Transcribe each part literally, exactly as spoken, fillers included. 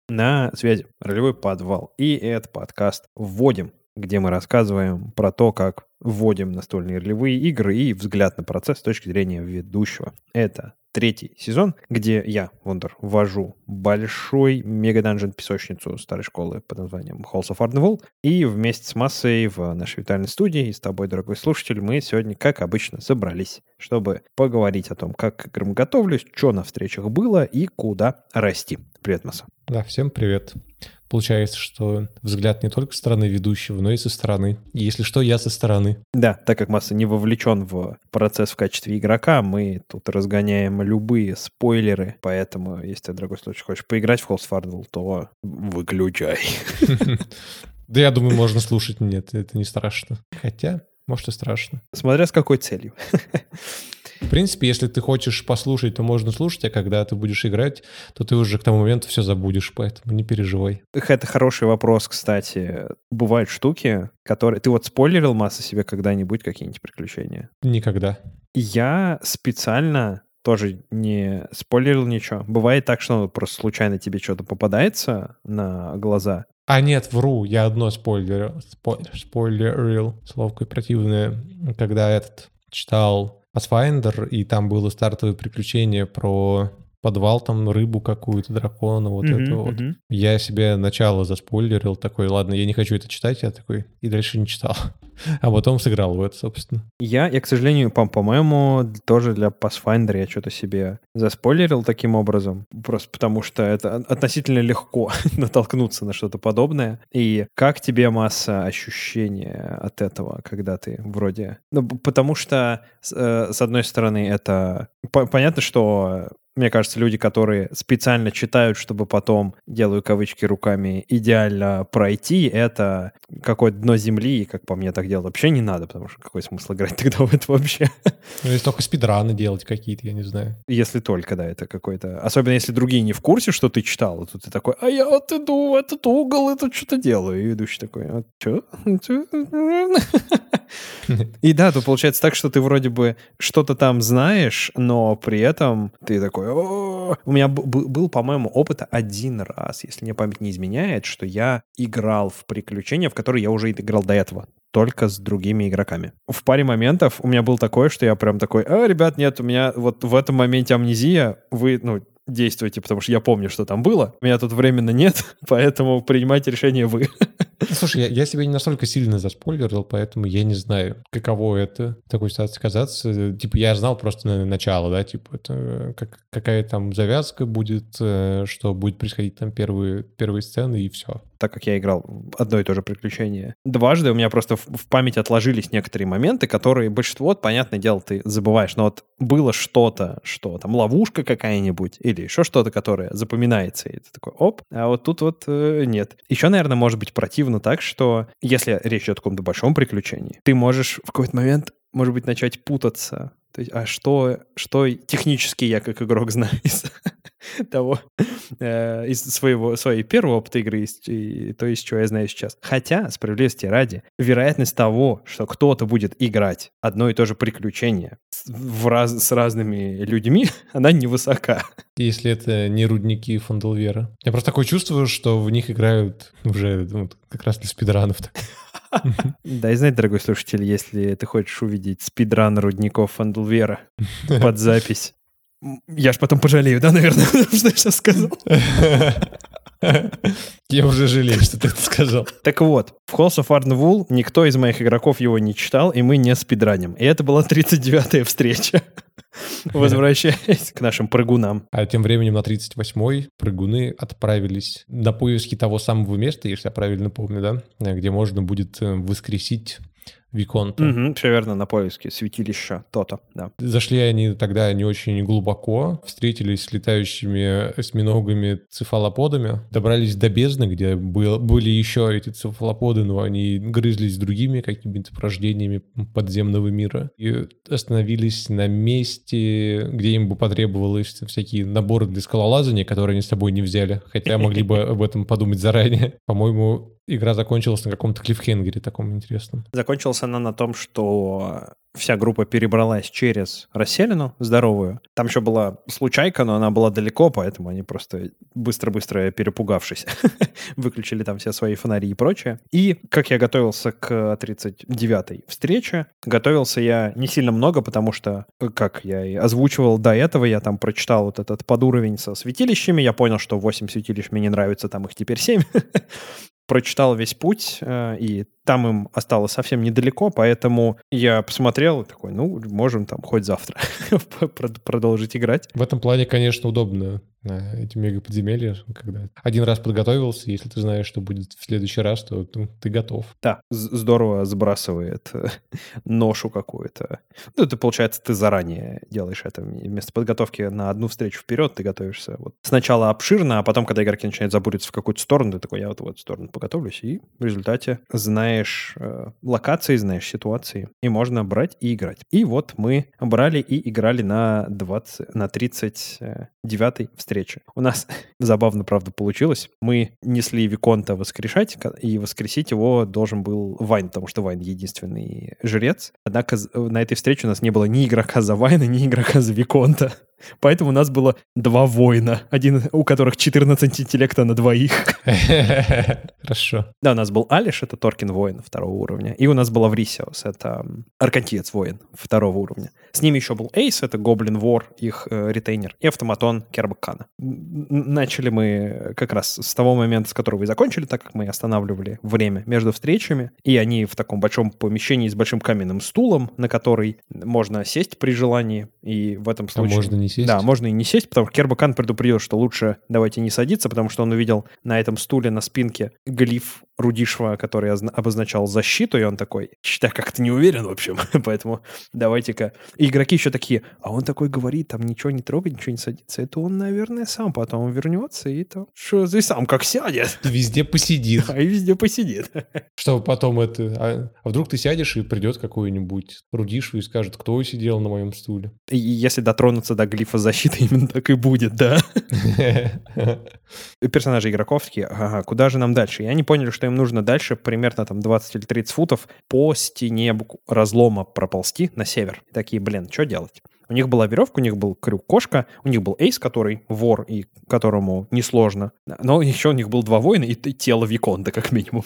На связи «Ролевой подвал». И это подкаст «Вводим», где мы рассказываем про то, как вводим настольные ролевые игры и взгляд на процесс с точки зрения ведущего. Это третий сезон, где я, Вондер, ввожу большой мега-данжен-песочницу старой школы под названием Halls of Ardenwall. И вместе с массой в нашей виртуальной студии и с тобой, дорогой слушатель, мы сегодня, как обычно, собрались, чтобы поговорить о том, как к играм готовлюсь, что на встречах было и куда расти. Привет, Масса. Да, всем привет. Получается, что взгляд не только со стороны ведущего, но и со стороны. И если что, я со стороны. Да, так как Масса не вовлечен в процесс в качестве игрока, мы тут разгоняем любые спойлеры, поэтому, если ты, дорогой слушатель, хочешь поиграть в Halls of Ardenwall, то выключай. Да я думаю, можно слушать. Нет, это не страшно. Хотя, может и страшно. Смотря с какой целью. В принципе, если ты хочешь послушать, то можно слушать, а когда ты будешь играть, то ты уже к тому моменту все забудешь, поэтому не переживай. Это хороший вопрос, кстати. Бывают штуки, которые... Ты вот спойлерил, Масса, себе когда-нибудь какие-нибудь приключения? Никогда. Я специально тоже не спойлерил ничего. Бывает так, что просто случайно тебе что-то попадается на глаза. А нет, вру, я одно спойлерил. Спойлер, спойлерил. Слово какое противное. Когда этот читал Pathfinder, и там было стартовое приключение про подвал, там рыбу какую-то, дракона, вот Mm-hmm, это вот. mm-hmm. Я себе начало заспойлерил, такой, ладно, я не хочу это читать, я такой, и дальше не читал. А потом сыграл в это, собственно. Я, я к сожалению, по- по-моему, тоже для Pathfinder я что-то себе заспойлерил таким образом, просто потому что это относительно легко натолкнуться на что-то подобное. И как тебе, Масса, ощущения от этого, когда ты вроде... Ну, потому что, с, э, с одной стороны, это... По- понятно, что... Мне кажется, люди, которые специально читают, чтобы потом, делаю кавычки руками, идеально пройти, это какое-то дно земли, и, как по мне, так делать вообще не надо, потому что какой смысл играть тогда в это вообще? Ну, если только спидраны делать какие-то, я не знаю. Если только, да, это какой-то... Особенно если другие не в курсе, что ты читал, то ты такой, а я вот иду в этот угол и тут что-то делаю. И ведущий такой, а что? И да, то получается так, что ты вроде бы что-то там знаешь, но при этом ты такой... У меня был, по-моему, опыт один раз, если мне память не изменяет, что я играл в приключения, в которые я уже играл до этого, только с другими игроками. В паре моментов у меня было такое, что я прям такой, а, ребят, нет, у меня вот в этом моменте амнезия, вы, ну, действуйте, потому что я помню, что там было. У меня тут временно нет, поэтому принимайте решение вы. Слушай, я, я себя не настолько сильно заспойлерил, поэтому я не знаю, каково это в такой ситуации оказаться. Типа, я знал просто на начало, да, типа, это, как, какая там завязка будет, что будет происходить там первые, первые сцены и все. Так как я играл в одно и то же приключение дважды, у меня просто в, в память отложились некоторые моменты, которые большинство, вот, понятное дело, ты забываешь, но вот было что-то, что там ловушка какая-нибудь или еще что-то, которое запоминается, и ты такой, оп, а вот тут вот э, нет. Еще, наверное, может быть противно так, что если речь идет о каком-то большом приключении, ты можешь в какой-то момент, может быть, начать путаться. То есть, а что, что технически я как игрок знаю из того, э, из своего, своей первого опыта игры, из, и то, из чего я знаю сейчас. Хотя, справедливости ради, вероятность того, что кто-то будет играть одно и то же приключение в раз, с разными людьми, она невысока. Если это не рудники Фанделвера. Я просто такое чувствую, что в них играют уже ну, как раз для спидранов. Да, и знаете, дорогой слушатель, если ты хочешь увидеть спидран рудников Фанделвера под запись, я ж потом пожалею, да, наверное, потому что я сейчас сказал. Я уже жалею, что ты это сказал. Так вот, в Halls of Ardenwall никто из моих игроков его не читал, и мы не спидраним. И это была тридцать девятая встреча. Возвращаясь к нашим прыгунам. А тем временем на тридцать восьмой прыгуны отправились на поиски того самого места, если я правильно помню, да, где можно будет воскресить Виконта. Угу, все верно, на поиске святилища то-то, да. Зашли они тогда не очень глубоко, встретились с летающими осьминогами цефалоподами, добрались до бездны, где был, были еще эти цефалоподы, но они грызлись с другими какими-то порождениями подземного мира и остановились на месте, где им бы потребовалось всякие наборы для скалолазания, которые они с собой не взяли, хотя могли бы об этом подумать заранее. По-моему, игра закончилась на каком-то клиффхенгере таком интересном. Закончилась она на том, что вся группа перебралась через расселину здоровую. Там еще была случайка, но она была далеко, поэтому они просто быстро-быстро перепугавшись выключили там все свои фонари и прочее. И как я готовился к тридцать девятой встрече, готовился я не сильно много, потому что, как я и озвучивал до этого, я там прочитал вот этот подуровень со святилищами, я понял, что восемь святилищ мне не нравится, там их теперь семь. Прочитал весь путь, и там им осталось совсем недалеко, поэтому я посмотрел и такой, ну, можем там хоть завтра продолжить играть. В этом плане, конечно, удобно эти мегаподземелья, когда один раз подготовился, если ты знаешь, что будет в следующий раз, то ну, ты готов. Да, здорово сбрасывает ношу какую-то. Ну, это, получается, ты заранее делаешь это. Вместо подготовки на одну встречу вперед ты готовишься вот сначала обширно, а потом, когда игроки начинают забуриться в какую-то сторону, ты такой, я вот в эту сторону подготовлюсь, и в результате знаешь э, локации, знаешь ситуации, и можно брать и играть. И вот мы брали и играли на, двадцать, на тридцать девятой встрече. У нас забавно, правда, получилось. Мы несли Виконта воскрешать, и воскресить его должен был Вайн, потому что Вайн единственный жрец. Однако на этой встрече у нас не было ни игрока за Вайна, ни игрока за Виконта. Поэтому у нас было два воина, один у которых четырнадцать интеллекта на двоих. Хорошо. Да, у нас был Алиш, это Торкин воин второго уровня, и у нас был Аврисиос, это Аркантиец воин второго уровня. С ними еще был Эйс, это Гоблин Вор, их э, ретейнер, и автоматон Кербакана. Начали мы как раз с того момента, с которого и закончили, так как мы останавливали время между встречами, и они в таком большом помещении с большим каменным стулом, на который можно сесть при желании, и в этом случае... А можно не сесть? Да, можно и не сесть, потому что Кербакан предупредил, что лучше давайте не садиться, потому что он увидел на этом стуле на спинке глиф Рудишва, который обозначал защиту, и он такой, что-то как-то не уверен, в общем, поэтому давайте-ка... И игроки еще такие, а он такой говорит, там ничего не трогать, ничего не садится, это он, наверное, сам потом вернется и там, что и сам как сядет. Везде посидит. А и везде посидит. Чтобы потом это... А, а вдруг ты сядешь, и придет какой-нибудь Рудишва и скажет, кто сидел на моем стуле. И если дотронуться до глифа защиты, именно так и будет, да. Персонажи игроков такие, ага, куда же нам дальше? И они поняли, что им нужно дальше примерно там двадцать или тридцать футов по стене разлома проползти на север. Такие, блин, что делать? У них была веревка, у них был крюк-кошка, у них был Эйс, который вор, и которому несложно. Но еще у них был два воина и тело Виконта, как минимум.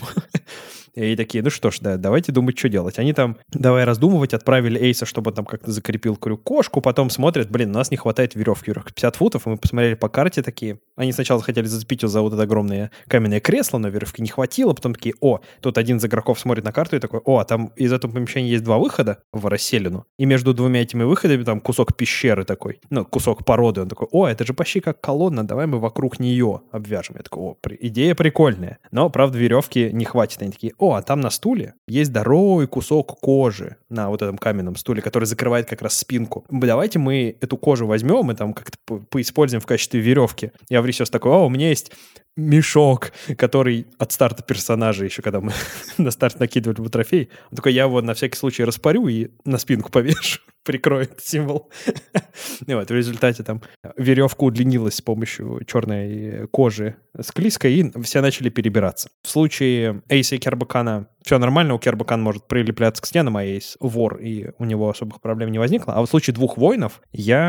И такие, ну что ж, да, давайте думать, что делать. Они там, давай раздумывать, отправили Эйса, чтобы он там как-то закрепил крюк-кошку, потом смотрят, блин, у нас не хватает веревки, веревка пятьдесят футов, и мы посмотрели по карте такие. Они сначала хотели зацепить его за вот это огромное каменное кресло, но веревки не хватило, потом такие, о, тут один из игроков смотрит на карту и такой, о, а там из этого помещения есть два выхода в расселину, и между двумя этими выходами там кусок пещеры такой, ну, кусок породы, он такой, о, это же почти как колонна, давай мы вокруг нее обвяжем. Я такой, о, при... идея прикольная, но, правда, веревки не хватит. Они такие, о, а там на стуле есть здоровый кусок кожи на вот этом каменном стуле, который закрывает как раз спинку. Давайте мы эту кожу возьмем и там как-то по- поиспользуем в качестве веревки. И Аврисиос такой, о, у меня есть мешок, который от старта персонажа, еще когда мы на старт накидывали бы трофей, он такой, я его на всякий случай распорю и на спинку повешу, прикрою этот символ. И вот в результате там веревка удлинилась с помощью черной кожи склизкой, и все начали перебираться. В случае Эйса и Кербакана все нормально, у Кербакана может прилепляться к стенам, а Эйс вор, и у него особых проблем не возникло. А в случае двух воинов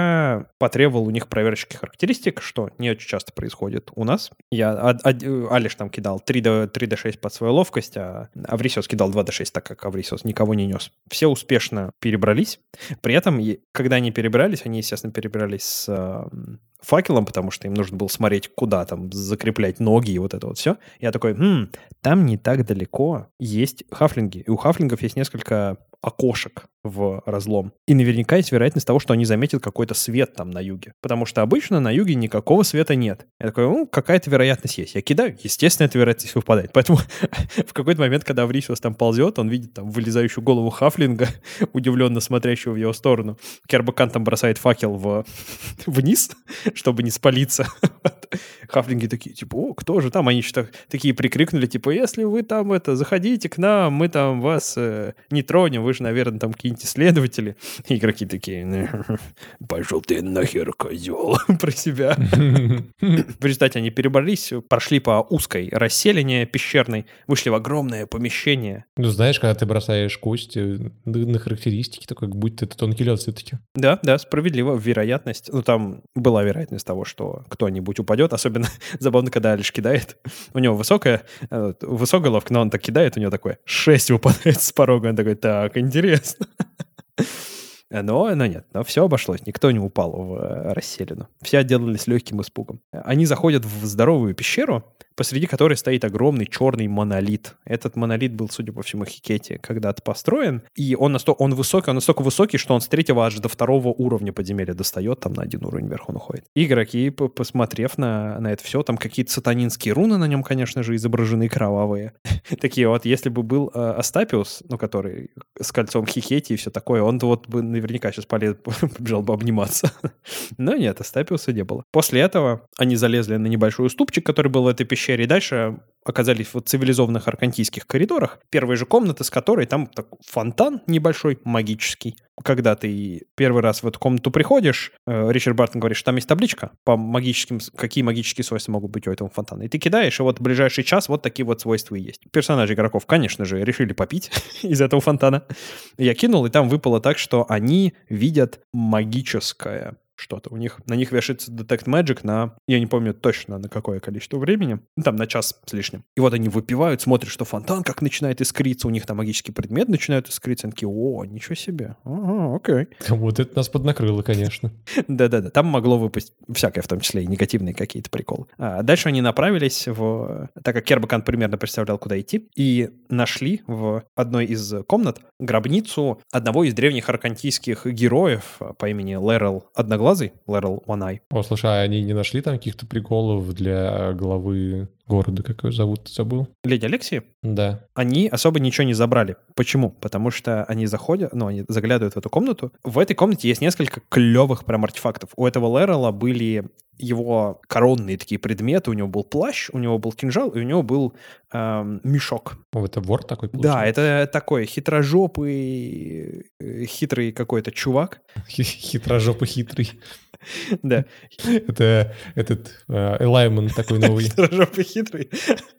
я потребовал у них проверочных характеристик, что не очень часто происходит у нас. Я а, а, Алиш там кидал три дэ шесть под свою ловкость, а Аврисиос кидал два дэ шесть, так как Аврисиос никого не нес. Все успешно перебрались. При этом, когда они перебирались, они, естественно, перебирались с э, факелом, потому что им нужно было смотреть, куда там закреплять ноги и вот это вот все. Я такой, хм, там не так далеко есть хафлинги. И у хафлингов есть несколько окошек в разлом. И наверняка есть вероятность того, что они заметят какой-то свет там на юге. Потому что обычно на юге никакого света нет. Я такой, ну, какая-то вероятность есть. Я кидаю, естественно, эта вероятность выпадает. Поэтому в какой-то момент, когда Аврисиос там ползет, он видит там вылезающую голову хафлинга, удивленно смотрящего в его сторону. Кербакан там бросает факел в... вниз, чтобы не спалиться. Хафлинги такие, типа, о, кто же там? Они еще так, такие прикрикнули, типа, если вы там это, заходите к нам, мы там вас э, не тронем, вы же, наверное, там какие-нибудь какие-нибудь исследователи. И игроки такие, пошел ты нахер, козел, про себя. В результате они перебрались, прошли по узкой расселине пещерной, вышли в огромное помещение. Ну, знаешь, когда ты бросаешь кости на характеристики, то как будто это тонкий лед все-таки. Да, да, справедливо, вероятность. Ну, там была вероятность того, что кто-нибудь упадет. Особенно забавно, когда Алиш кидает. У него высокая, высокая ловка, но он так кидает, у него такое шесть выпадает с порога. Он такой, так, интересно. Но, но нет, но все обошлось, никто не упал в расселину. Все отделались легким испугом. Они заходят в здоровую пещеру, посреди которой стоит огромный черный монолит. Этот монолит был, судя по всему, Хикете когда-то построен, и он, настолько, он высокий, он настолько высокий, что он с третьего аж до второго уровня подземелья достает, там на один уровень вверх он уходит. И игроки, посмотрев на, на это все, там какие-то сатанинские руны на нем, конечно же, изображены кровавые. Такие вот, если бы был Астапиус, ну, который с кольцом Хикети и все такое, он вот бы наверняка сейчас побежал бы обниматься. Но нет, Астапиуса не было. После этого они залезли на небольшой уступчик, который был в этой пещере, и дальше оказались в цивилизованных аркантийских коридорах. Первая же комната, с которой там так, фонтан небольшой, магический. Когда ты первый раз в эту комнату приходишь, э, Ричард Бартон говорит, что там есть табличка по магическим, какие магические свойства могут быть у этого фонтана. И ты кидаешь, и вот в ближайший час вот такие вот свойства и есть. Персонажи игроков, конечно же, решили попить из этого фонтана. Я кинул, и там выпало так, что они видят магическое что-то. У них, на них вешается Detect Magic на, я не помню точно на какое количество времени, ну, там на час с лишним. И вот они выпивают, смотрят, что фонтан как начинает искриться, у них там магический предмет начинает искриться, они такие, о, ничего себе, ага, окей. Вот это нас поднакрыло, конечно. Да-да-да, там могло выпасть всякое, в том числе и негативные какие-то приколы. А дальше они направились в... Так как Кербакан примерно представлял, куда идти, и нашли в одной из комнат гробницу одного из древних аркантийских героев по имени Лерел Одноглазый, Лерел One Eye. О, слушай, а они не нашли там каких-то приколов для главы города, как ее зовут, ты забыл? Леди Алексии? Да. Они особо ничего не забрали. Почему? Потому что они заходят, ну, они заглядывают в эту комнату. В этой комнате есть несколько клевых прям артефактов. У этого Лерела были его коронные такие предметы. У него был плащ, у него был кинжал, и у него был эм, мешок. О, это вор такой получился? Да, это такой хитрожопый, хитрый какой-то чувак. Хитрожопый хитрый. Да. Это этот элаймент такой новый. Хитрожопый хитрый.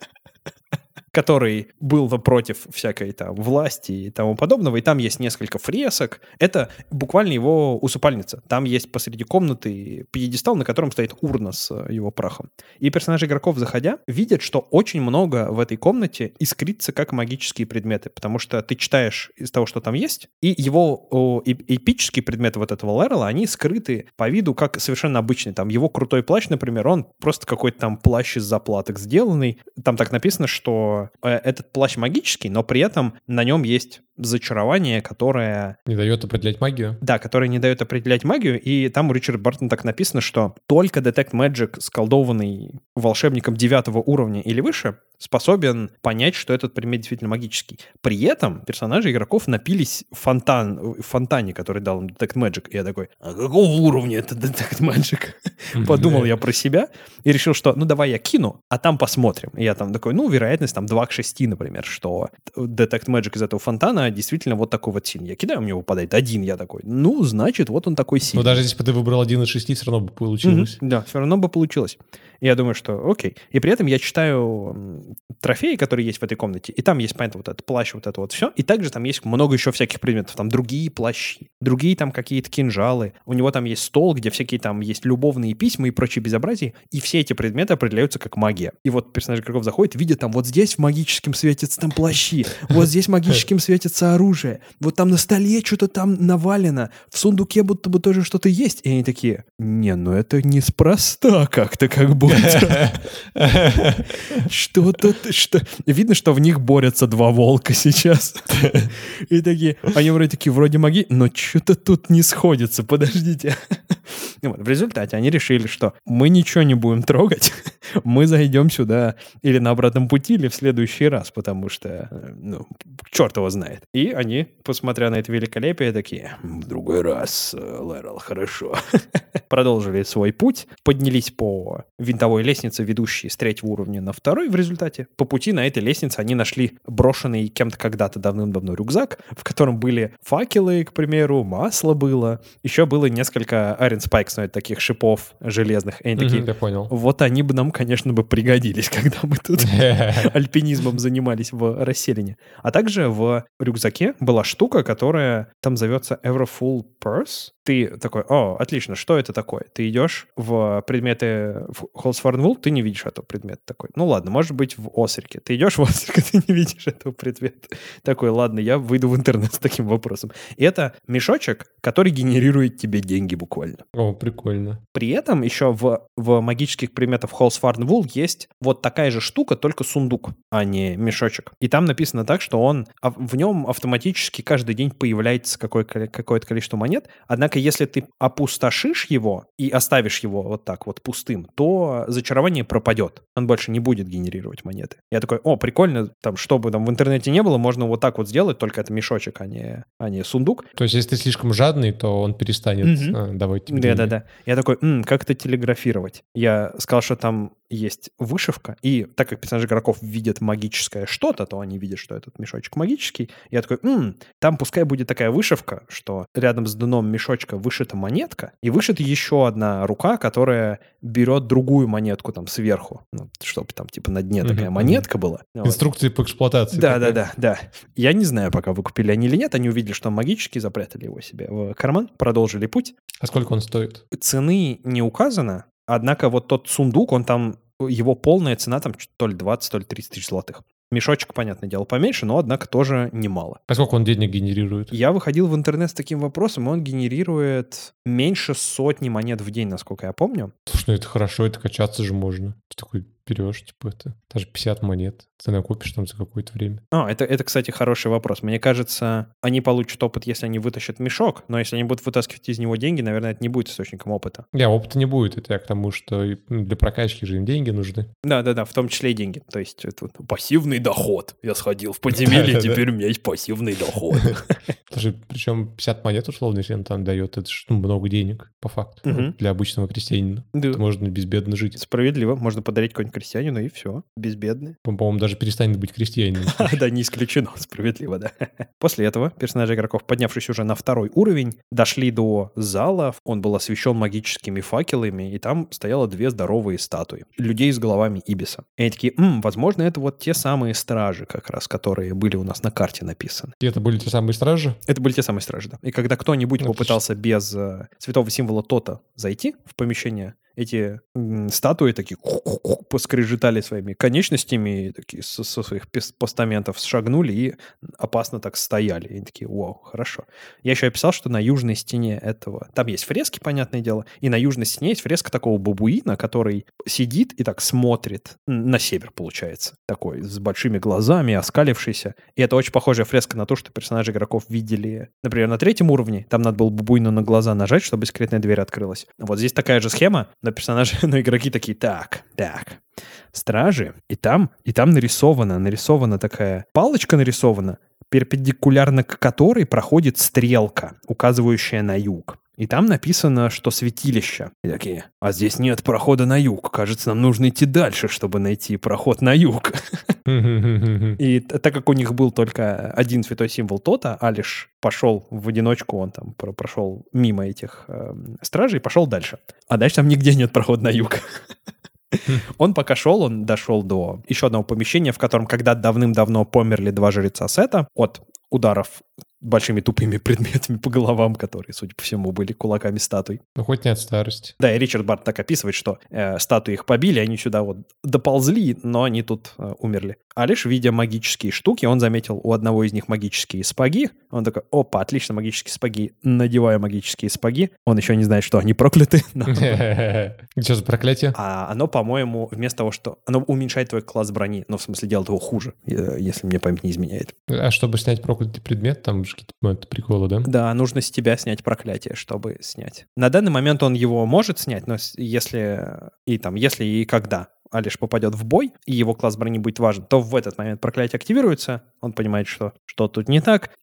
Который был против всякой там власти и тому подобного, и там есть несколько фресок. Это буквально его усыпальница. Там есть посреди комнаты пьедестал, на котором стоит урна с его прахом. И персонажи игроков, заходя, видят, что очень много в этой комнате искрится как магические предметы, потому что ты читаешь из того, что там есть, и его о, эпические предметы вот этого Лерела, они скрыты по виду как совершенно обычный. Там его крутой плащ, например, он просто какой-то там плащ из заплаток сделанный. Там так написано, что этот плащ магический, но при этом на нем есть зачарование, которое... Не дает определять магию? Да, которое не дает определять магию, и там у Ричарда Бартона так написано, что только Detect Magic, сколдованный волшебником девятого уровня или выше, способен понять, что этот предмет действительно магический. При этом персонажи игроков напились фонтан, в фонтане, который дал им Detect Magic. И я такой, а какого уровня это Detect Magic? Подумал я про себя и решил, что ну давай я кину, а там посмотрим. И я там такой, ну вероятность там два к шести, например, что Detect Magic из этого фонтана действительно вот такой вот сильный. Я кидаю, у меня выпадает один, я такой, ну значит вот он такой сильный. Но даже если бы ты выбрал один из шести, все равно бы получилось. Mm-hmm, да, все равно бы получилось. Я думаю, что окей. И при этом я читаю трофеи, которые есть в этой комнате, и там есть, понятно, вот этот плащ, вот это вот все, и также там есть много еще всяких предметов, там другие плащи, другие там какие-то кинжалы, у него там есть стол, где всякие там есть любовные письма и прочие безобразия, и все эти предметы определяются как магия. И вот персонаж игроков заходит, видит там вот здесь магическим светятся там плащи, вот здесь магическим светится оружие, вот там на столе что-то там навалено, в сундуке будто бы тоже что-то есть, и они такие, не, ну это неспроста как-то как будто. Что-то, что... Видно, что в них борются два волка сейчас. И такие, они вроде такие, вроде маги, но что-то тут не сходится, подождите. В результате они решили, что мы ничего не будем трогать, мы зайдем сюда или на обратном пути, или в следующий раз, потому что, ну, черт его знает. И они, посмотря на это великолепие, такие, в другой раз, Лерел, хорошо. Продолжили свой путь, поднялись по винтовой лестнице, ведущей с третьего уровня на второй в результате. кстати. По пути на этой лестнице они нашли брошенный кем-то когда-то давным-давно рюкзак, в котором были факелы, к примеру, масло было. Еще было несколько Iron Spikes, ну, это таких шипов железных. И они такие, я понял. вот они бы нам, конечно, бы пригодились, когда мы тут альпинизмом занимались в расселине. А также в рюкзаке была штука, которая там зовется Everfull Purse. Ты такой, о, отлично, что это такое? Ты идешь в предметы в Hallsfarn Wool, ты не видишь этого предмета такой. Ну ладно, может быть в Осрике. Ты идешь в Осрике, ты не видишь этого предмета. Такой, ладно, я выйду в интернет с таким вопросом. И это мешочек, который генерирует тебе деньги буквально. О, прикольно. При этом еще в, в магических предметах Hallsfarn Wool есть вот такая же штука, только сундук, а не мешочек. И там написано так, что он в нем автоматически каждый день появляется какое- какое-то количество монет. Однако, если ты опустошишь его и оставишь его вот так вот пустым, то зачарование пропадет. Он больше не будет генерировать монеты. Я такой, о, прикольно, там, чтобы там в интернете не было, можно вот так вот сделать, только это мешочек, а не, а не сундук. То есть, если ты слишком жадный, то он перестанет Мгм. а, давать тебе деньги. Да-да-да. Я такой, «М, как это телеграфировать? Я сказал, что там есть вышивка, и так как персонажи игроков видят магическое что-то, то они видят, что этот мешочек магический. Я такой, «М, там пускай будет такая вышивка, что рядом с дном мешочка вышита монетка, и вышита еще одна рука, которая берет другую монетку там сверху, ну, чтобы там типа на дне Мгм, такая мгм. монетка была». Вот. Инструкции по эксплуатации. Да, такая. да, да, да. Я не знаю, пока выкупили они или нет. Они увидели, что он магический, запрятали его себе в карман, продолжили путь. А сколько он стоит? Цены не указано, однако вот тот сундук, он там, его полная цена там то ли двадцать, то ли тридцать тысяч золотых. Мешочек, понятное дело, поменьше, но, однако, тоже немало. А сколько он денег генерирует? Я выходил в интернет с таким вопросом, и он генерирует меньше сотни монет в день, насколько я помню. Слушай, ну это хорошо, это качаться же можно. Ты такой берешь, типа, это даже пятьдесят монет. Ты накопишь там за какое-то время. А, это, это, кстати, хороший вопрос. Мне кажется, они получат опыт, если они вытащат мешок, но если они будут вытаскивать из него деньги, наверное, это не будет источником опыта. Не, опыта не будет. Это я к тому, что и, ну, для прокачки же им деньги нужны. Да-да-да, в том числе и деньги. То есть это вот пассивный доход. Я сходил в подземелье, Да-да-да. теперь у меня есть пассивный доход. Слушай, причем пятьдесят монет, условно, если он там дает, это ж, ну, много денег, по факту, Мгм. ну, для обычного крестьянина. Да. Это можно безбедно жить. Справедливо. Можно подарить какой-нибудь крестьянину, и все. Безбедный. Он, по-моему, даже перестанет быть крестьянином. Да, не исключено. Справедливо, да. После этого персонажи игроков, поднявшись уже на второй уровень, дошли до зала. Он был освещен магическими факелами, и там стояло две здоровые статуи. Людей с головами Ибиса. И они такие, «М, возможно, это вот те самые стражи, как раз, которые были у нас на карте написаны». И это были те самые стражи? Это были те самые стражи, да. И когда кто-нибудь Отлично. попытался без э, святого символа Тота зайти в помещение, эти м, статуи такие поскрежетали своими конечностями, и такие со, со своих пес- постаментов шагнули и опасно так стояли. И они такие, вау, хорошо. Я еще описал, что на южной стене этого... Там есть фрески, понятное дело, и на южной стене есть фреска такого бабуина, который сидит и так смотрит м, на север, получается. Такой, с большими глазами, оскалившийся. И это очень похожая фреска на то, что персонажи игроков видели, например, на третьем уровне. Там надо было бабуину на глаза нажать, чтобы секретная дверь открылась. Вот здесь такая же схема, но персонажи, но игроки такие, так, так, стражи, и там, и там нарисована, нарисована такая палочка нарисована, перпендикулярно к которой проходит стрелка, указывающая на юг. И там написано, что святилище. И такие, а здесь нет прохода на юг. Кажется, нам нужно идти дальше, чтобы найти проход на юг. И т- так как у них был только один святой символ Тота, Алиш пошел в одиночку, он там про- прошел мимо этих эм, стражей и пошел дальше. А дальше там нигде нет прохода на юг. Он пока шел, он дошел до еще одного помещения, в котором когда давным-давно померли два жреца Сета от ударов большими тупыми предметами по головам, которые, судя по всему, были кулаками статуй. Ну, хоть не от старости. Да, и Ричард Барт так описывает, что э, статуи их побили, они сюда вот доползли, но они тут э, умерли. А лишь видя магические штуки, он заметил у одного из них магические спаги. Он такой, опа, отлично, магические спаги. Надеваю магические спаги. Он еще не знает, что они прокляты. но- Что за проклятие? А оно, по-моему, вместо того, что... Оно уменьшает твой класс брони. Ну, в смысле, делает его хуже, э, если мне память не изменяет. А чтобы снять проклятый предмет, там же какие-то, ну, это приколы, да? Да, нужно с тебя снять проклятие, чтобы снять. На данный момент он его может снять, но с- если и там, если и когда Алиш попадет в бой, и его класс брони будет важен, то в этот момент проклятие активируется, он понимает, что что тут не так, и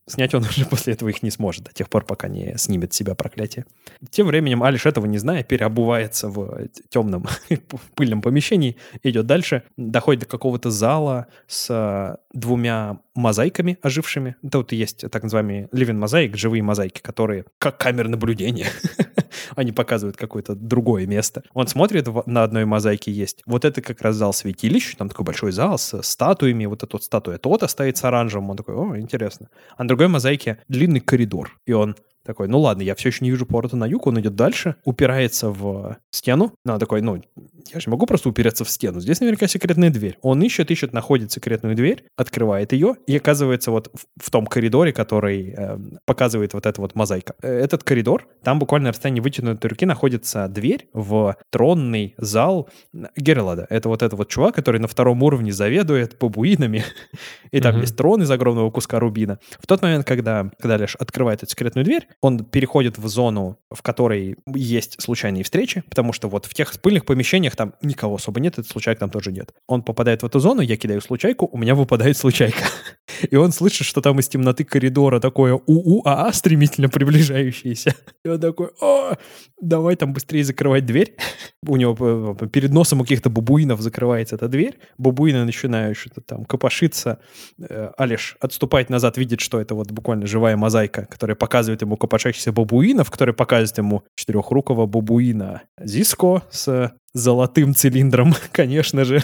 снять он уже после этого их не сможет, до тех пор, пока не снимет с себя проклятие. Тем временем Алиш, этого не зная, переобувается в темном пыльном помещении, идет дальше, доходит до какого-то зала с двумя мозаиками ожившими. Тут есть так называемые living mosaic, живые мозаики, которые как камеры наблюдения. Они показывают какое-то другое место. Он смотрит, на одной мозаике есть. Вот это как раз зал святилищ. Там такой большой зал с статуями. Вот эта вот статуя то-то стоит с оранжевым. Он такой, о, интересно. А на другой мозаике длинный коридор. И он такой, ну ладно, я все еще не вижу поворота на юг, он идет дальше, упирается в стену. Ну, он такой, ну, я же не могу просто упереться в стену. Здесь наверняка секретная дверь. Он ищет, ищет, находит секретную дверь, открывает ее и оказывается вот в, в том коридоре, который э, показывает вот эта вот мозаика. Этот коридор, там буквально на расстоянии вытянутой руки находится дверь в тронный зал Гералада. Это вот этот вот чувак, который на втором уровне заведует бабуинами. И там есть трон из огромного куска рубина. В тот момент, когда, когда Алиш открывает эту секретную дверь, он переходит в зону, в которой есть случайные встречи, потому что вот в тех пыльных помещениях там никого особо нет, этот случайок там тоже нет. Он попадает в эту зону, я кидаю случайку, у меня выпадает случайка. И он слышит, что там из темноты коридора такое у-у-а-а стремительно приближающееся. И он такой, о, давай там быстрее закрывать дверь. У него перед носом у каких-то бабуинов закрывается эта дверь. Бабуины начинают что-то там копошиться. Алиш отступает назад, видит, что это вот буквально живая мозаика, которая показывает ему копошащихся бабуинов, которая показывает ему четырехрукого бабуина Зиско с золотым цилиндром, конечно же.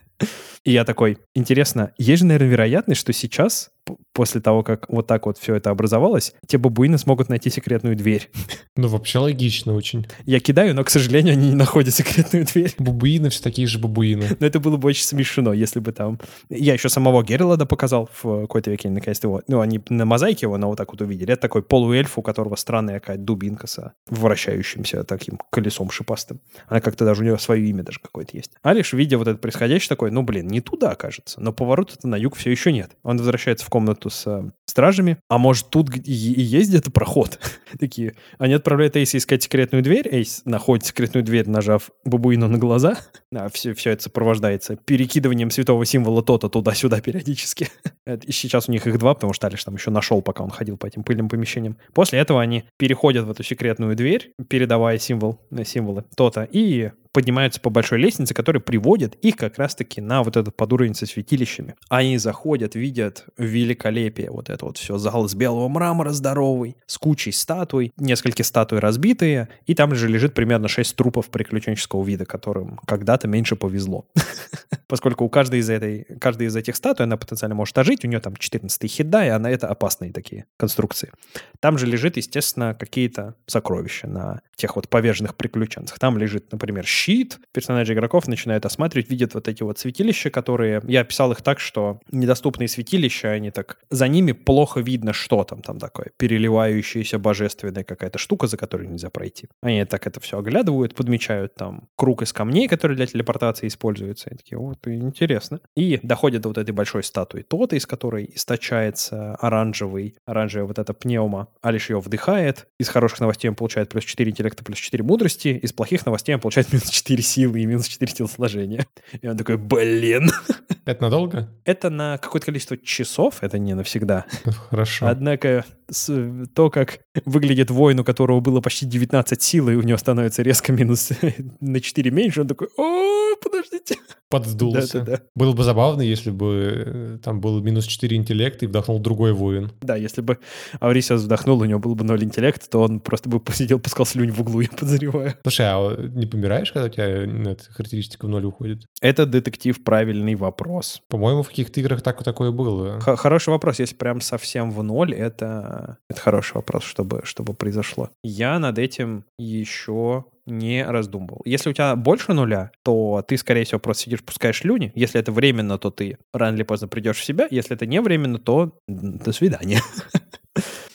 И я такой, интересно, есть же, наверное, вероятность, что сейчас, после того, как вот так вот все это образовалось, те бабуины смогут найти секретную дверь. Ну, вообще логично очень. Я кидаю, но, к сожалению, они не находят секретную дверь. Бабуины все такие же бабуины. Но это было бы очень смешно, если бы там... Я еще самого Гералада показал в какой-то веке, наконец его... Ну, они на мозаике его, но вот так вот увидели. Это такой полуэльф, у которого странная какая-то дубинка с вращающимся таким колесом шипастым. Она как-то даже, у нее свое имя даже какое-то есть. Алиш, видя вот это происходящее, такой, ну, блин, не туда, кажется. Но поворота-то на юг все еще нет. Он возвращается в комнату с э, стражами. А может, тут и, и есть где-то проход? Такие. Они отправляют Эйса искать секретную дверь. Эйс находит секретную дверь, нажав бабуину на глаза. А все, все это сопровождается перекидыванием святого символа то-то туда-сюда периодически. И сейчас у них их два, потому что Алиш там еще нашел, пока он ходил по этим пыльным помещениям. После этого они переходят в эту секретную дверь, передавая символ, символы то-то, и поднимаются по большой лестнице, которая приводит их как раз-таки на вот этот подуровень со святилищами. Они заходят, видят великолепие, вот это вот все, зал из белого мрамора здоровый, с кучей статуй, несколько статуй разбитые, и там же лежит примерно шесть трупов приключенческого вида, которым когда-то меньше повезло. Поскольку у каждой из, этой, каждой из этих статуй она потенциально может ожить, у нее там четырнадцатый хит-да, и она это опасные такие конструкции. Там же лежит, естественно, какие-то сокровища на тех вот поверженных приключенцах. Там лежит, например, щит. Персонажи игроков начинают осматривать, видят вот эти вот святилища, которые... Я описал их так, что недоступные святилища, они так... За ними плохо видно, что там, там такое. Переливающаяся божественная какая-то штука, за которую нельзя пройти. Они так это все оглядывают, подмечают там круг из камней, который для телепортации используется. И такие, вот, интересно. И доходят до вот этой большой статуи то-то, из которой источается оранжевый, оранжевая вот эта пневма. Алиш ее вдыхает. Из хороших новостей он получает плюс четыре интеллекта, плюс четыре мудрости. Из плохих новостей он получает минус четыре силы и минус четыре телосложения. И он такой, блин. Это надолго? Это на какое-то количество часов, это не навсегда. Хорошо. Однако с, то, как выглядит воин, у которого было почти девятнадцать сил, и у него становится резко минус на четыре меньше, он такой, о, подождите. Подсдулся. Да, да, да. Было бы забавно, если бы там был минус четыре интеллекта и вдохнул другой воин. Да, если бы Аурисиас вдохнул, у него был бы ноль интеллекта, то он просто бы посидел, пускал слюнь в углу, я подозреваю. Слушай, а не помираешь, когда у тебя эта характеристика в ноль уходит? Это, детектив, правильный вопрос. По-моему, в каких-то играх так такое было. Х- хороший вопрос. Если прям совсем в ноль, это, это хороший вопрос, чтобы, чтобы произошло. Я над этим еще не раздумывал. Если у тебя больше нуля, то ты, скорее всего, просто сидишь, пускаешь слюни. Если это временно, то ты рано или поздно придешь в себя. Если это не временно, то до свидания.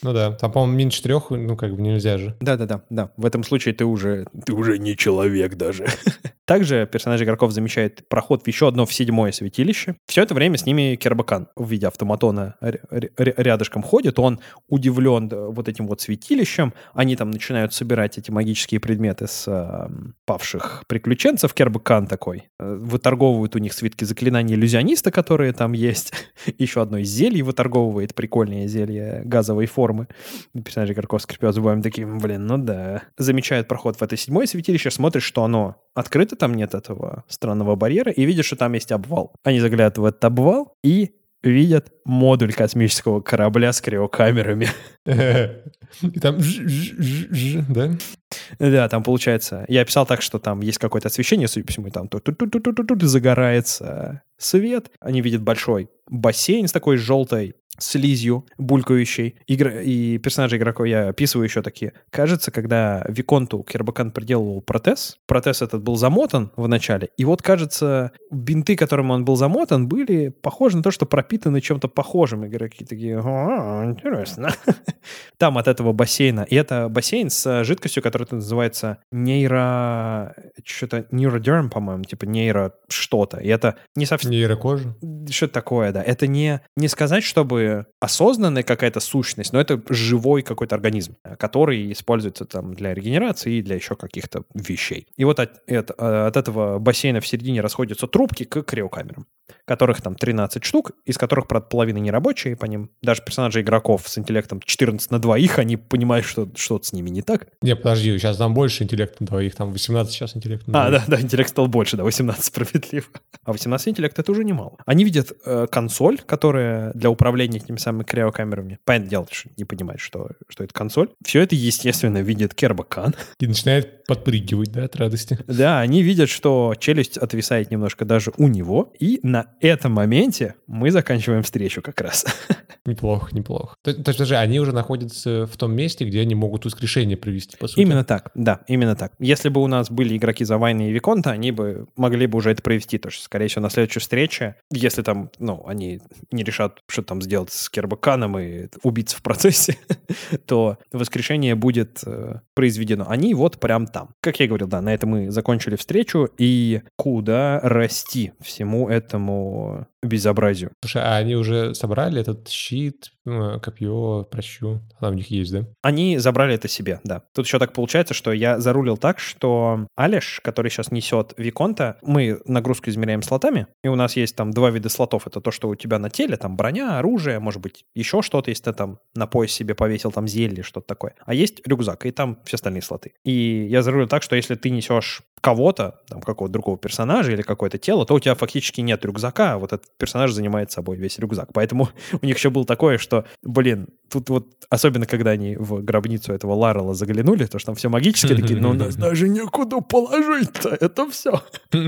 Ну да, там, по-моему, меньше трех, ну как бы нельзя же. Да-да-да, да. В этом случае ты уже, ты уже не человек даже. Также персонаж игроков замечает проход в еще одно в седьмое святилище. Все это время с ними Кербакан в виде автоматона р- р- рядышком ходит. Он удивлен вот этим вот святилищем. Они там начинают собирать эти магические предметы с э, павших приключенцев. Кербакан такой. Э, выторговывают у них свитки заклинаний иллюзиониста, которые там есть. Еще одно из зелий выторговывает. Прикольное зелье газовой формы. Персонаж игроков скрипят зубами такие, блин, ну да. Замечают проход в это седьмое святилище, смотрит, что оно открыто, там нет этого странного барьера, и видят, что там есть обвал. Они заглядывают в этот обвал и видят модуль космического корабля с криокамерами. И там да? Да, там получается... Я описал так, что там есть какое-то освещение, судя по всему, и там загорается свет. Они видят большой бассейн с такой желтой слизью, булькающей. Игр... И персонажи игроков я описываю еще такие. Кажется, когда Виконту Кербакан приделывал протез, протез этот был замотан в начале, и вот, кажется, бинты, которыми он был замотан, были похожи на то, что пропитаны чем-то похожим. Игроки такие, о, интересно. Там от этого бассейна. И это бассейн с жидкостью, которая называется нейро... Что-то нейродерм, по-моему, типа нейро что-то. И это не совсем... Нейрокожа? Что-то такое, да. Это не, не сказать, чтобы осознанная какая-то сущность, но это живой какой-то организм, который используется там для регенерации и для еще каких-то вещей. И вот от, от, от этого бассейна в середине расходятся трубки к криокамерам, которых там тринадцать штук, из которых, правда, половина нерабочие, по ним даже персонажи игроков с интеллектом четырнадцать на двоих, они понимают, что что-то с ними не так. Не, подожди, сейчас там больше интеллекта на двоих, там восемнадцать сейчас интеллекта на А, двоих. да, да, интеллект стал больше, да, восемнадцать справедливо. А восемнадцать интеллект — это уже немало. Они видят э, консоль, которая для управления этими самыми криокамерами. Понятное дело, что не понимают, что, что это консоль. Все это, естественно, видит Кербакан. И начинает подпрыгивать, да, от радости. Да, они видят, что челюсть отвисает немножко даже у него, и на этом моменте мы заканчиваем встречу как раз. Неплохо, неплохо. То, то есть, даже они уже находятся в том месте, где они могут воскрешение провести, по сути. Именно так, да, именно так. Если бы у нас были игроки за Вайна и Виконта, они бы могли бы уже это провести. То есть, скорее всего, на следующей встрече, если там, ну, они не решат, что там сделать с Кербаканом и убиться в процессе, то воскрешение будет э, произведено. Они вот прям там. Как я говорил, да, на этом мы закончили встречу. И куда расти всему этому безобразию? Слушай, а они уже собрали этот щит, копье, прощу? Она у них есть, да? Они забрали это себе, да. Тут еще так получается, что я зарулил так, что Алиш, который сейчас несет Виконта, мы нагрузку измеряем слотами, и у нас есть там два вида слотов. Это то, что у тебя на теле, там броня, оружие, может быть, еще что-то, если ты там на пояс себе повесил там зелье, что-то такое. А есть рюкзак, и там все остальные слоты. И я зарулил так, что если ты несешь кого-то, там какого-то другого персонажа или какое-то тело, то у тебя фактически нет рюкзака, а вот этот персонаж занимает собой весь рюкзак. Поэтому у них еще было такое, что, блин, тут вот, особенно когда они в гробницу этого Ларрела заглянули, то что там все магические такие, но у нас даже некуда положить-то, это все.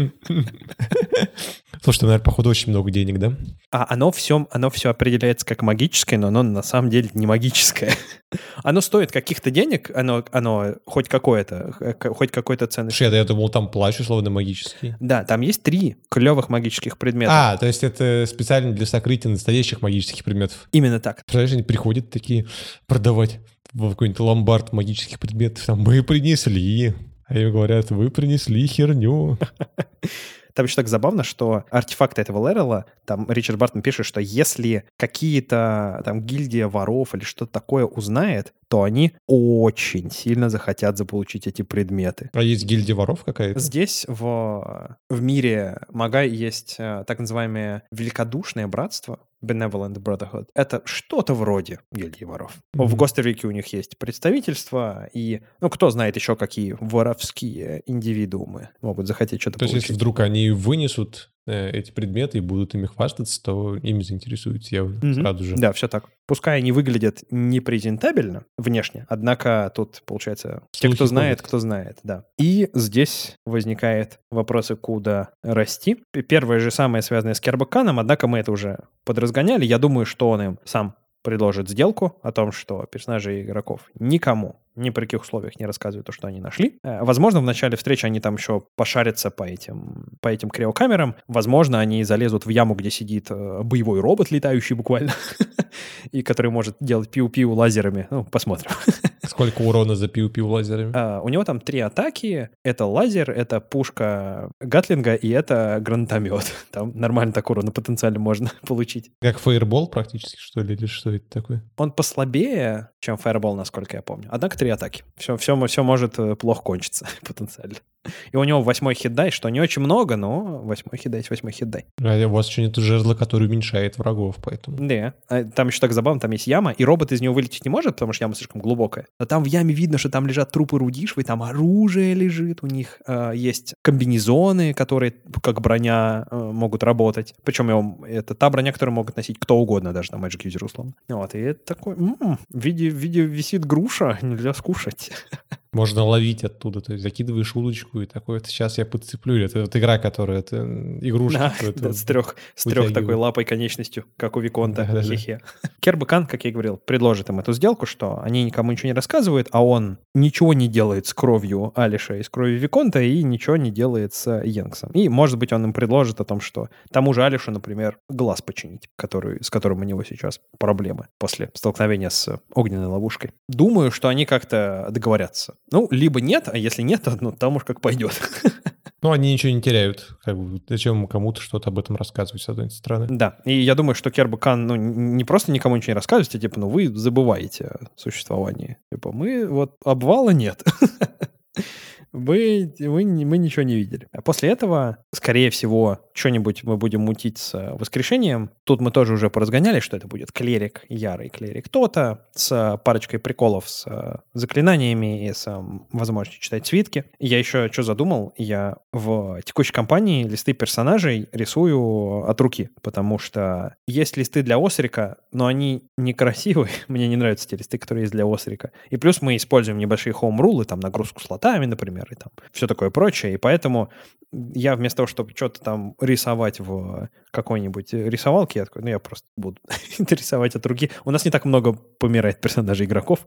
Слушай, наверное, походу очень много денег, да? А оно все, оно все определяется как магическое, но оно на самом деле не магическое. Оно стоит каких-то денег, оно, оно хоть какое-то, хоть какой-то ценность. Слушай, я думал, там плащ условно магический. Да, там есть три клевых магических предмета. А, то есть это специально для сокрытия настоящих магических предметов. Именно так. Представляешь, они приходят такие продавать в какой-нибудь ломбард магических предметов. Там, мы принесли. А им говорят, вы принесли херню. Там еще так забавно, что артефакты этого Ларрела, там Ричард Бартон пишет, что если какие-то там гильдия воров или что-то такое узнает, то они очень сильно захотят заполучить эти предметы. А есть гильдия воров какая-то? Здесь в, в мире Магай есть так называемое великодушное братство, Benevolent Brotherhood. Это что-то вроде гильдии воров. Mm-hmm. В Гостерлике у них есть представительство, и, ну, кто знает еще, какие воровские индивидуумы могут захотеть что-то То получить. есть, если вдруг они вынесут э, эти предметы и будут ими хвастаться, то ими заинтересуются явно mm-hmm. сразу же. Да, все так. Пускай они выглядят непрезентабельно внешне, однако тут, получается, те, Слухи кто знает, ходят. кто знает, да. И здесь возникает вопросы, куда расти. Первое же самое связанное с Кербаканом, однако мы это уже подразгоняли. Я думаю, что он им сам предложит сделку о том, что персонажи игроков никому ни при каких условиях не рассказывают то, что они нашли. Возможно, в начале встречи они там еще пошарятся по этим, по этим криокамерам. Возможно, они залезут в яму, где сидит боевой робот, летающий буквально, и который может делать пиу-пиу лазерами. Ну, посмотрим. Сколько урона за пиу-пиу лазерами? А, у него там три атаки. Это лазер, это пушка Гатлинга и это гранатомет. Там нормально так урона потенциально можно получить. Как фаербол практически, что ли? Или что это такое? Он послабее, чем фаербол, насколько я помню. Однако три атаки. Все, все, все может плохо кончиться потенциально. И у него восьмой хитдай, что не очень много, но восьмой хитдай есть восьмой хитдай. А у вас еще нет жерла, который уменьшает врагов, поэтому... Да. Там еще так забавно, там есть яма, и робот из нее вылететь не может, потому что яма слишком глубокая. Но там в яме видно, что там лежат трупы рудишвы, там оружие лежит, у них э, есть комбинезоны, которые как броня э, могут работать. Причем его, это та броня, которую могут носить кто угодно, даже там Magic User условно. Вот, и это такой, м-м, в виде, в виде висит груша, нельзя скушать. Можно ловить оттуда, то есть закидываешь удочку и такой, это сейчас я подцеплю. Это вот игра, которая, это игрушка. Да, да, с трех, с трех такой лапой конечностью, как у Виконта. Да, хе-хе. Да. Кербакан, как я и говорил, предложит им эту сделку, что они никому ничего не рассказывают, а он ничего не делает с кровью Алиша и с кровью Виконта, и ничего не делает с Йенксом. И, может быть, он им предложит о том, что тому же Алишу, например, глаз починить, который, с которым у него сейчас проблемы после столкновения с огненной ловушкой. Думаю, что они как-то договорятся. Ну, либо нет, а если нет, то ну, там уж как пойдет. Ну, они ничего не теряют. Как бы, зачем кому-то что-то об этом рассказывать, с одной стороны? Да, и я думаю, что Кербакан, ну, не просто никому ничего не рассказывает, а типа, ну, вы забываете о существовании. Типа, мы вот обвала нет. Вы, вы, мы ничего не видели. А после этого, скорее всего, что-нибудь мы будем мутить с воскрешением. Тут мы тоже уже поразгоняли, что это будет клерик, ярый клерик то-то, с парочкой приколов с заклинаниями и с возможностью читать свитки. Я еще что задумал? Я в текущей кампании листы персонажей рисую от руки, потому что есть листы для Осрика, но они некрасивые. Мне не нравятся те листы, которые есть для Осрика. И плюс мы используем небольшие хоум-рулы, там нагрузку слотами, например, и там все такое прочее. И поэтому я вместо того, чтобы что-то там рисовать в какой-нибудь рисовалке, я такой, ну я просто буду рисовать от руки. У нас не так много помирает персонажей игроков.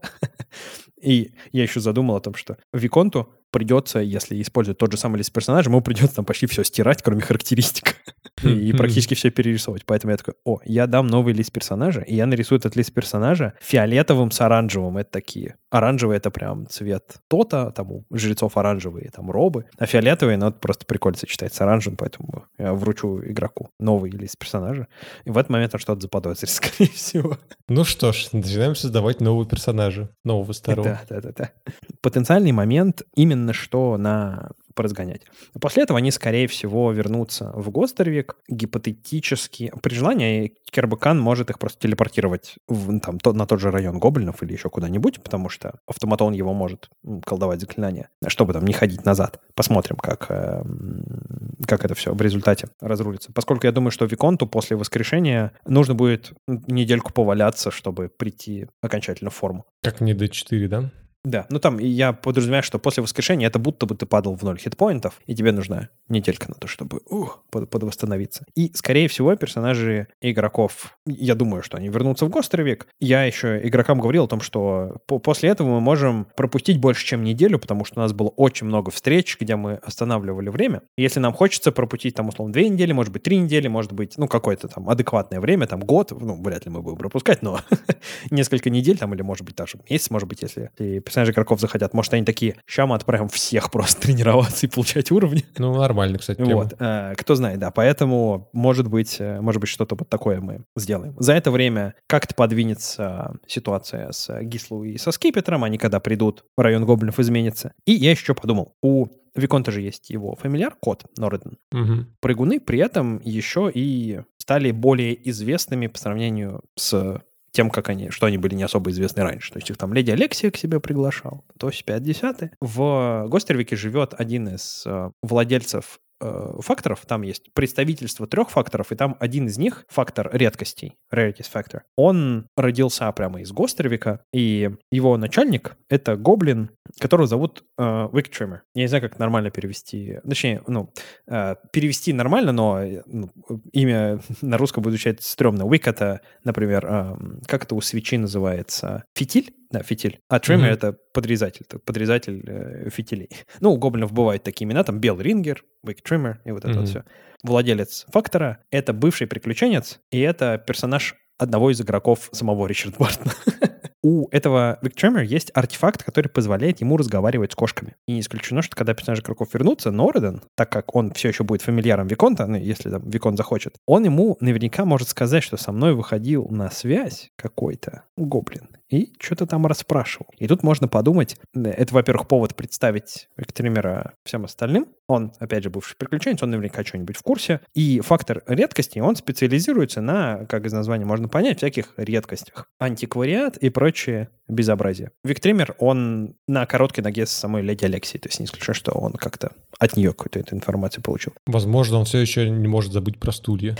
И я еще задумал о том, что Виконту придется, если использовать тот же самый лист персонажа, ему придется там почти все стирать, кроме характеристик. И практически все перерисовывать. Поэтому я такой, о, я дам новый лист персонажа, и я нарисую этот лист персонажа фиолетовым с оранжевым. Это такие. Оранжевый — это прям цвет то-то, там у жрецов оранжевые, там робы. А фиолетовый, ну, это просто прикольно сочетается с оранжевым, поэтому я вручу игроку новый лист персонажа. И в этот момент он что-то заподозрит, скорее всего. Ну что ж, начинаем создавать новые персонажи, нового старого. Да, да, да, да. Потенциальный момент именно что на поразгонять. После этого они, скорее всего, вернутся в Гостервик. Гипотетически, при желании, Кербакан может их просто телепортировать в, там, то, на тот же район гоблинов или еще куда-нибудь, потому что автоматон его может колдовать заклинания, чтобы там не ходить назад. Посмотрим, как, э, как это все в результате разрулится. Поскольку я думаю, что Виконту после воскрешения нужно будет недельку поваляться, чтобы прийти окончательно в форму. Как не дэ четыре, да? Да, ну там я подразумеваю, что после воскрешения это будто бы ты падал в ноль хитпоинтов, и тебе нужна неделька на то, чтобы ух, под, подвосстановиться. И, скорее всего, персонажи игроков, я думаю, что они вернутся в Гостервик. Я еще игрокам говорил о том, что по- после этого мы можем пропустить больше, чем неделю, потому что у нас было очень много встреч, где мы останавливали время. И если нам хочется пропустить, там, условно, две недели, может быть, три недели, может быть, ну, какое-то там адекватное время, там, год, ну, вряд ли мы будем пропускать, но несколько недель, там, или, может быть, даже месяц, может быть, если персонажи игроков захотят. Может, они такие, ща мы отправим всех просто тренироваться и получать уровни. Ну, нормально, кстати, тема. Вот. А, кто знает, да. Поэтому, может быть, может быть, что-то вот такое мы сделаем. За это время как-то подвинется ситуация с Гислу и со Скипетром. Они, когда придут, район гоблинов изменится. И я еще подумал, у Виконта же есть его фамильяр, кот Норриден. Угу. Прыгуны при этом еще и стали более известными по сравнению с тем, как они, что они были не особо известны раньше. То есть их там леди Алексия к себе приглашал, то есть пятьдесят. В Гостервике живет один из э, владельцев э, факторов, там есть представительство трех факторов, и там один из них, фактор редкостей, rarities factor, он родился прямо из Гостервика, и его начальник — это гоблин, которого зовут э, Wick Trimmer. Я не знаю, как нормально перевести. Точнее, ну, э, перевести нормально, но э, ну, имя на русском будет звучать стрёмно. Wick — это, например, э, как это у свечи называется? Фитиль? Да, фитиль. А Trimmer mm-hmm. — это подрезатель, это подрезатель э, фитилей. Ну, у гоблинов бывают такие имена, там Бел Рингер, Wick Trimmer и вот это mm-hmm. вот все. Владелец фактора — это бывший приключенец, и это персонаж одного из игроков самого Ричарда Бартона. У этого Wick Trimmer есть артефакт, который позволяет ему разговаривать с кошками. И не исключено, что когда персонаж игроков вернутся, Норреден, так как он все еще будет фамильяром Виконта, ну, если там Виконт захочет, он ему наверняка может сказать, что со мной выходил на связь какой-то гоблин и что-то там расспрашивал. И тут можно подумать, это, во-первых, повод представить Wick Trimmer всем остальным. Он, опять же, бывший приключенец, он наверняка что-нибудь в курсе. И фактор редкости, он специализируется на, как из названия можно понять, всяких редкостях. Антиквариат и прочее безобразие. Wick Trimmer, он на короткой ноге с самой леди Алексией, то есть не исключено, что он как-то от нее какую-то эту информацию получил. Возможно, он все еще не может забыть про стулья.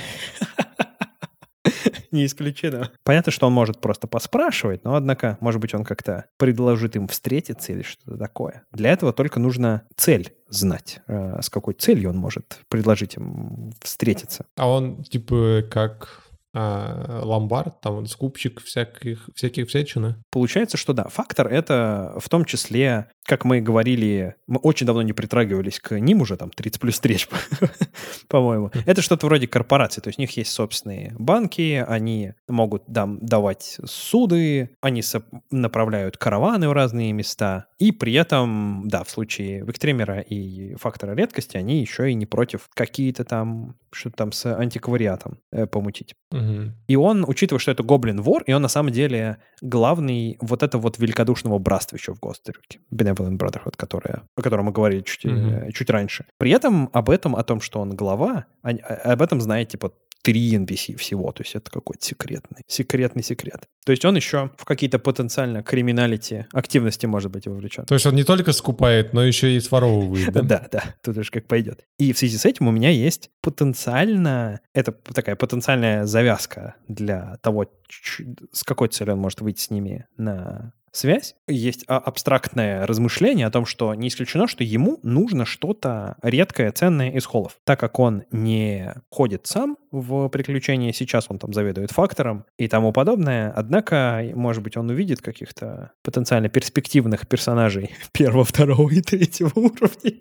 Не исключено. Понятно, что он может просто поспрашивать, но, однако, может быть, он как-то предложит им встретиться или что-то такое. Для этого только нужно цель знать, с какой целью он может предложить им встретиться. А он, типа, как... А, ломбард, там скупщик всяких, всяких всячины. Получается, что да, фактор — это в том числе, как мы говорили, мы очень давно не притрагивались к ним уже, там, тридцать плюс встреч, по-моему. Это что-то вроде корпорации, то есть у них есть собственные банки, они могут там давать суды, они направляют караваны в разные места, и при этом, да, в случае Wick Trimmer и фактора редкости, они еще и не против какие-то там, что-то там с антиквариатом э, помутить. Угу. И он, учитывая, что это гоблин-вор, и он на самом деле главный вот этого вот великодушного братства еще в Гостервике, Benevolent Brotherhood, которое, о котором мы говорили чуть, mm-hmm. чуть раньше. При этом об этом, о том, что он глава, об этом знает типа три эн пи си всего, то есть это какой-то секретный, секретный секрет. То есть он еще в какие-то потенциально криминалити активности может быть вовлечен. То есть он не только скупает, но еще и своровывает, да? Да, да, тут уж как пойдет. И в связи с этим у меня есть потенциально, это такая потенциальная завязка для того, с какой целью он может выйти с ними на связь. Есть абстрактное размышление о том, что не исключено, что ему нужно что-то редкое, ценное из холлов. Так как он не ходит сам в приключения, сейчас он там заведует фактором и тому подобное, однако, может быть, он увидит каких-то потенциально перспективных персонажей первого, второго и третьего уровней.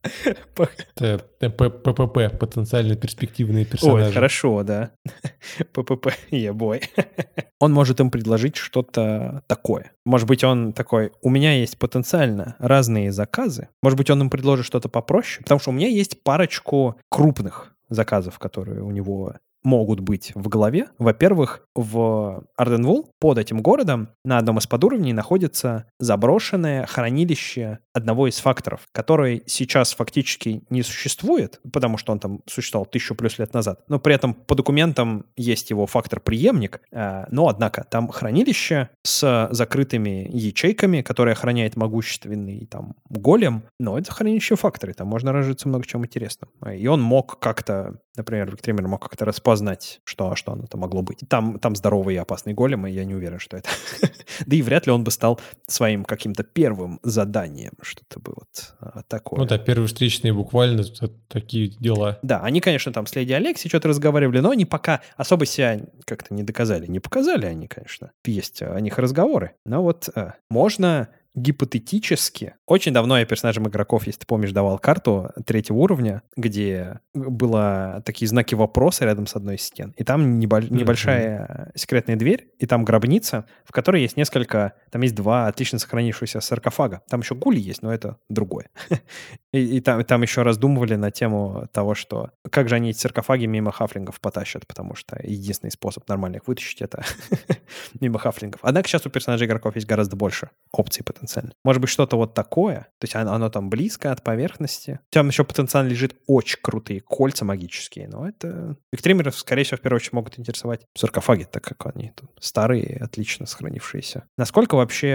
ППП, потенциально перспективные персонажи. Ой, хорошо, да. ППП, ебой. Он может им предложить что-то такое. Может быть, он такой, у меня есть потенциально разные заказы. Может быть, он им предложит что-то попроще. Потому что у меня есть парочку крупных заказов, которые у него могут быть в голове. Во-первых, в Арденвул под этим городом на одном из подуровней находится заброшенное хранилище одного из факторов, который сейчас фактически не существует, потому что он там существовал тысячу плюс лет назад. Но при этом по документам есть его фактор-преемник. Но, однако, там хранилище с закрытыми ячейками, которое охраняет могущественный там голем. Но это хранилище факторы, там можно разжиться много чем интересным. И он мог как-то, например, Wick Trimmer мог как-то распознать, что, что оно-то могло быть. Там, там здоровый и опасный голем, и я не уверен, что это... Да и вряд ли он бы стал своим каким-то первым заданием, что-то бы вот а, такое. Ну да, первые встречные буквально такие дела. Да, они, конечно, там с леди Алексей что-то разговаривали, но они пока особо себя как-то не доказали. Не показали они, конечно. Есть о них разговоры. Но вот а, можно... гипотетически. Очень давно я персонажам игроков, если ты помнишь, давал карту третьего уровня, где было такие знаки вопроса рядом с одной из стен. И там небо- небольшая mm-hmm. секретная дверь, и там гробница, в которой есть несколько... Там есть два отлично сохранившихся саркофага. Там еще гули есть, но это другое. И, и там, там еще раздумывали на тему того, что как же они эти саркофаги мимо хафлингов потащат, потому что единственный способ нормально их вытащить — это мимо хафлингов. Однако сейчас у персонажей игроков есть гораздо больше опций потенциально. Может быть, что-то вот такое. То есть оно, оно там близко от поверхности. Там еще потенциально лежит очень крутые кольца магические. Но это... Wick Trimmer, скорее всего, в первую очередь могут интересовать саркофаги, так как они тут старые, отлично сохранившиеся. Насколько вообще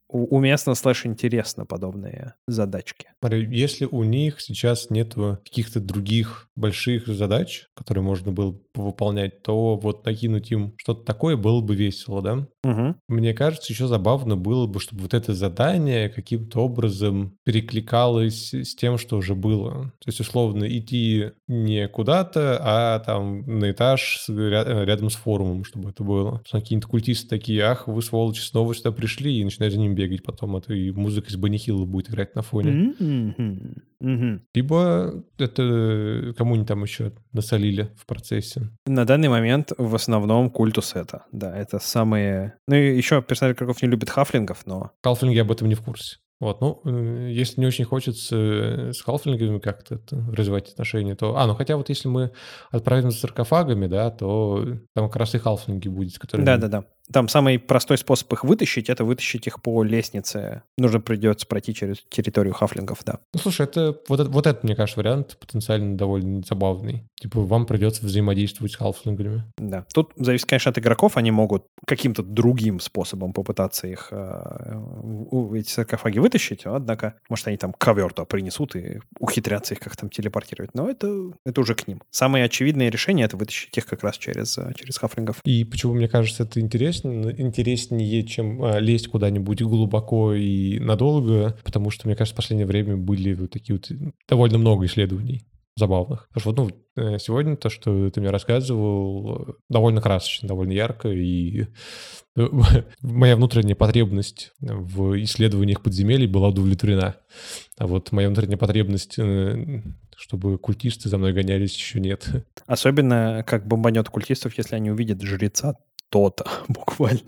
у- уместно слэш интересно подобные задачки. Смотри, если у них сейчас нет каких-то других больших задач, которые можно было бы выполнять, то вот накинуть им что-то такое было бы весело, да? Мгм. Мне кажется, еще забавно было бы, чтобы вот это задание каким-то образом перекликалось с тем, что уже было. То есть, условно, идти не куда-то, а там на этаж с- ря- рядом с форумом, чтобы это было. Что какие-нибудь культисты такие: ах, вы, сволочи, снова сюда пришли, и начинают за ним бегать потом. Это и музыка из Бенни Хилла будет играть на фоне. Мгм. Мгм. Либо это кому-нибудь там еще насолили в процессе. На данный момент в основном культус это. Да, это самые... Ну и еще персонажи игроков не любят хафлингов, но... Халфлинги об этом не в курсе. Вот, ну, э, если не очень хочется э, с халфлингами как-то это развивать отношения, то... А, ну хотя вот если мы отправим с саркофагами, да, то там как раз и халфлинги будет, с которыми... Да-да-да. Там самый простой способ их вытащить — это вытащить их по лестнице. Нужно придется пройти через территорию хафлингов, да. Ну, слушай, это вот, это, вот это, мне кажется, вариант потенциально довольно забавный. Типа, вам придется взаимодействовать с халфлингами. Да. Тут зависит, конечно, от игроков. Они могут каким-то другим способом попытаться их, э, у- эти саркофаги вытащить. Однако, может, они там ковер-то принесут и ухитрятся их как там телепортировать. Но это, это уже к ним. Самое очевидное решение — это вытащить их как раз через, э, через хафлингов. И почему, мне кажется, это интереснее, интереснее, чем а, лезть куда-нибудь глубоко и надолго, потому что, мне кажется, в последнее время были вот такие вот довольно много исследований забавных. Потому что вот, ну, э, сегодня то, что ты мне рассказывал, довольно красочно, довольно ярко, и э, моя внутренняя потребность в исследованиях подземелий была удовлетворена. А вот моя внутренняя потребность, э, чтобы культисты за мной гонялись, еще нет. Особенно как бомбанет культистов, если они увидят жреца то-то, буквально.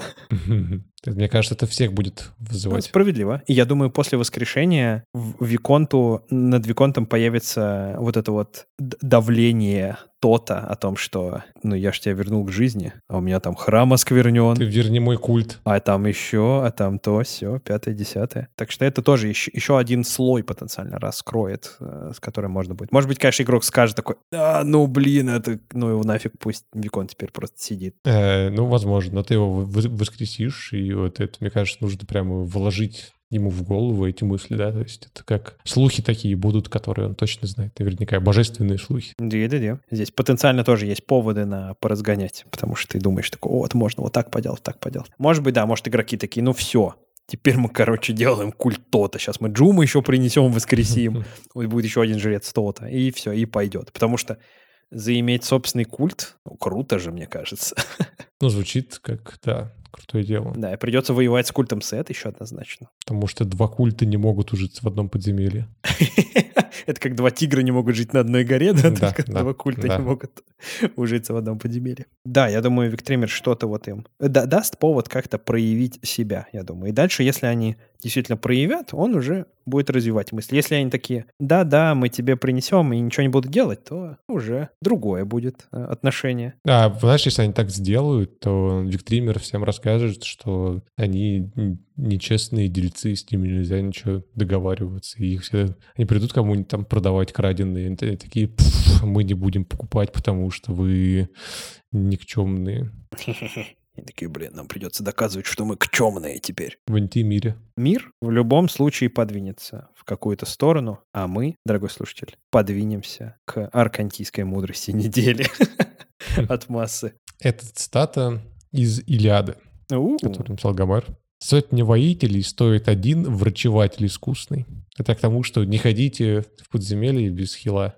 Это, мне кажется, это всех будет Ну, вызывать. справедливо. И я думаю, после воскрешения в Виконту, над Виконтом появится вот это вот д- давление то-то о том, что, ну, я ж тебя вернул к жизни, а у меня там храм Ты осквернен, верни мой культ. а там еще, а там то, все, пятое, десятое. Так что это тоже еще, еще один слой потенциально раскроет, э, с которым можно будет. Может быть, конечно, игрок скажет такой: а, ну, блин, это, ну, его нафиг, пусть Виконт теперь просто сидит. Э, ну, возможно, но ты его вы- воскресишь, и вот это, мне кажется, нужно прямо вложить ему в голову эти мысли, да, то есть это как слухи такие будут, которые он точно знает, наверняка божественные слухи. Да-да-да. Здесь потенциально тоже есть поводы на поразгонять, потому что ты думаешь, такой: вот можно вот так поделать, так поделать. Может быть, да, может, игроки такие: ну все, теперь мы, короче, делаем культ то-то. Сейчас мы Джума еще принесем, воскресим. Вот будет еще один жрец то-то. И все, и пойдет. Потому что заиметь собственный культ, ну, круто же, мне кажется. Ну, звучит как, да, крутое дело. Да, и придется воевать с культом Сет еще однозначно. Потому что два культа не могут ужиться в одном подземелье. Это как два тигра не могут жить на одной горе, да? Да, Только да, два культа да. не могут ужиться в одном подземелье. Да, я думаю, Виктример что-то вот им да- даст повод как-то проявить себя, я думаю. И дальше, если они действительно проявят, он уже будет развивать мысли. Если они такие: да-да, мы тебе принесем и ничего не будут делать, то уже другое будет э, отношение. А, знаешь, если они так сделают, то Виктример всем расскажет, что они н- нечестные дельцы, с ними нельзя ничего договариваться. И их все, они придут кому-нибудь там продавать краденые. Они такие: «Пф, мы не будем покупать, потому что вы никчемные И такие: блин, нам придется доказывать, что мы кчемные теперь. в антимире». Мир в любом случае подвинется в какую-то сторону, а мы, дорогой слушатель, подвинемся к аркантийской мудрости недели от массы. Это цитата из «Илиады», У, которую написал Гомер. «Сотни воителей стоит один врачеватель искусный». Это к тому, что не ходите в подземелье без хила.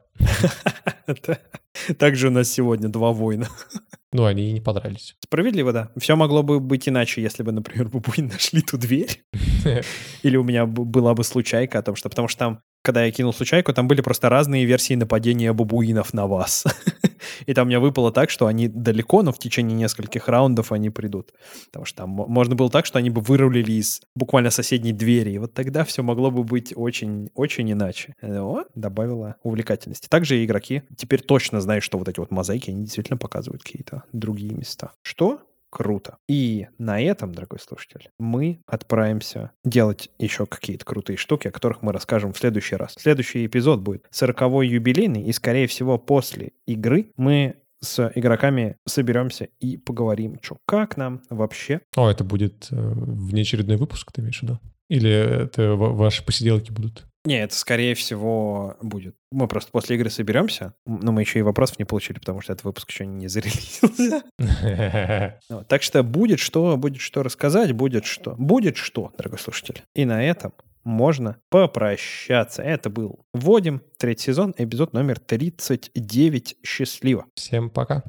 это- Также у нас сегодня два воина. Ну, они и не подрались. Справедливо, да. Все могло бы быть иначе, если бы, например, бабуины нашли ту дверь. Или у меня б- была бы случайка о том, что... Потому что там, когда я кинул случайку, там были просто разные версии нападения бабуинов на вас. И там у меня выпало так, что они далеко, но в течение нескольких раундов они придут. Потому что там мо- можно было так, что они бы вырулили из буквально соседней двери. И вот тогда все могло бы быть очень, очень иначе. О, добавило увлекательности. Также и игроки теперь точно знают, что вот эти вот мозаики, они действительно показывают какие-то другие места. Что? Круто. И на этом, дорогой слушатель, мы отправимся делать еще какие-то крутые штуки, о которых мы расскажем в следующий раз. Следующий эпизод будет сороковой юбилейный, и, скорее всего, после игры мы с игроками соберемся и поговорим, что как нам вообще. О, это будет э, внеочередной выпуск, ты имеешь в виду? Или это ва- ваши посиделки будут? Не, это, скорее всего, будет. Мы просто после игры соберемся, но мы еще и вопросов не получили, потому что этот выпуск еще не зарелизился. Вот, так что будет что, будет что рассказать, будет что. Будет что, дорогой слушатель. И на этом можно попрощаться. Это был «Вводим», третий сезон, эпизод номер тридцать девять. Счастливо. Всем пока.